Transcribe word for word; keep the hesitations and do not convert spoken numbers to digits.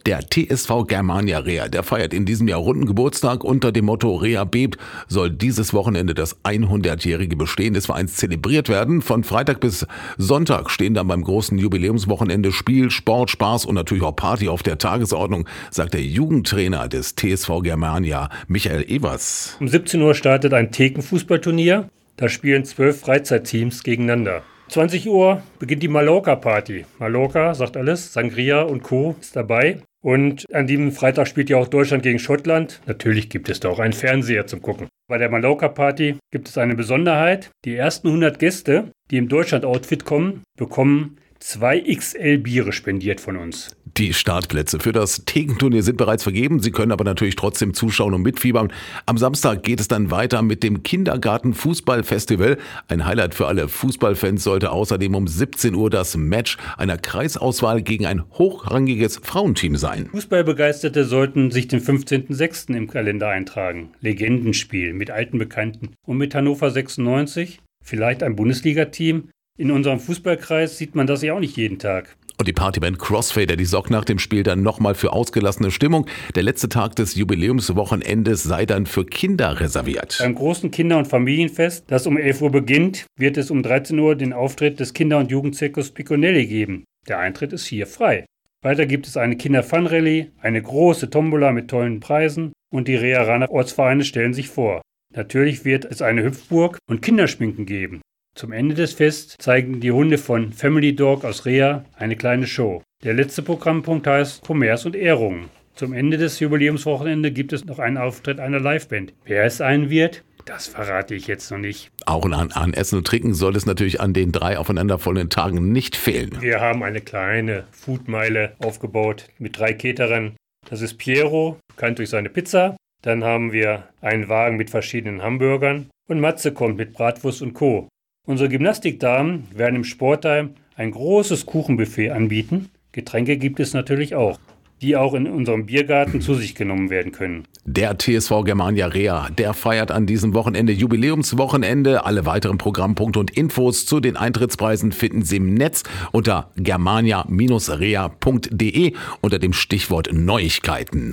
Der T S V Germania Reha, der feiert in diesem Jahr runden Geburtstag. Unter dem Motto Reha bebt soll dieses Wochenende das hundertjährige Bestehen des Vereins zelebriert werden. Von Freitag bis Sonntag stehen dann beim großen Jubiläumswochenende Spiel, Sport, Spaß und natürlich auch Party auf der Tagesordnung, sagt der Jugendtrainer des T S V Germania, Michael Evers. Um siebzehn Uhr startet ein Thekenfußballturnier. Da spielen zwölf Freizeitteams gegeneinander. zwanzig Uhr beginnt die Mallorca-Party. Mallorca, sagt alles, Sangria und Co. ist dabei. Und an diesem Freitag spielt ja auch Deutschland gegen Schottland. Natürlich gibt es da auch einen Fernseher zum Gucken. Bei der Mallorca-Party gibt es eine Besonderheit. Die ersten hundert Gäste, die im Deutschland-Outfit kommen, bekommen zwei X L Biere spendiert von uns. Die Startplätze für das Thekenturnier sind bereits vergeben. Sie können aber natürlich trotzdem zuschauen und mitfiebern. Am Samstag geht es dann weiter mit dem Kindergarten-Fußball-Festival. Ein Highlight für alle Fußballfans sollte außerdem um siebzehn Uhr das Match einer Kreisauswahl gegen ein hochrangiges Frauenteam sein. Fußballbegeisterte sollten sich den fünfzehnten sechsten im Kalender eintragen. Legendenspiel mit alten Bekannten und mit Hannover sechsundneunzig, vielleicht ein Bundesliga-Team. In unserem Fußballkreis sieht man das ja auch nicht jeden Tag. Und die Partyband Crossfader, die sorgt nach dem Spiel dann nochmal für ausgelassene Stimmung. Der letzte Tag des Jubiläumswochenendes sei dann für Kinder reserviert. Beim großen Kinder- und Familienfest, das um elf Uhr beginnt, wird es um dreizehn Uhr den Auftritt des Kinder- und Jugendzirkus Picconelli geben. Der Eintritt ist hier frei. Weiter gibt es eine Kinder-Fun-Rallye, eine große Tombola mit tollen Preisen und die Reha-Raner Ortsvereine stellen sich vor. Natürlich wird es eine Hüpfburg und Kinderschminken geben. Zum Ende des Fests zeigen die Hunde von Family Dog aus Reha eine kleine Show. Der letzte Programmpunkt heißt Kommers und Ehrungen. Zum Ende des Jubiläumswochenende gibt es noch einen Auftritt einer Liveband. Wer es sein wird, das verrate ich jetzt noch nicht. Auch an, an Essen und Trinken soll es natürlich an den drei aufeinanderfolgenden Tagen nicht fehlen. Wir haben eine kleine Foodmeile aufgebaut mit drei Caterern. Das ist Piero, bekannt durch seine Pizza. Dann haben wir einen Wagen mit verschiedenen Hamburgern. Und Matze kommt mit Bratwurst und Co. Unsere Gymnastikdamen werden im Sportheim ein großes Kuchenbuffet anbieten. Getränke gibt es natürlich auch, die auch in unserem Biergarten zu sich genommen werden können. Der T S V Germania Reha, der feiert an diesem Wochenende Jubiläumswochenende. Alle weiteren Programmpunkte und Infos zu den Eintrittspreisen finden Sie im Netz unter germania Bindestrich reha punkt de unter dem Stichwort Neuigkeiten.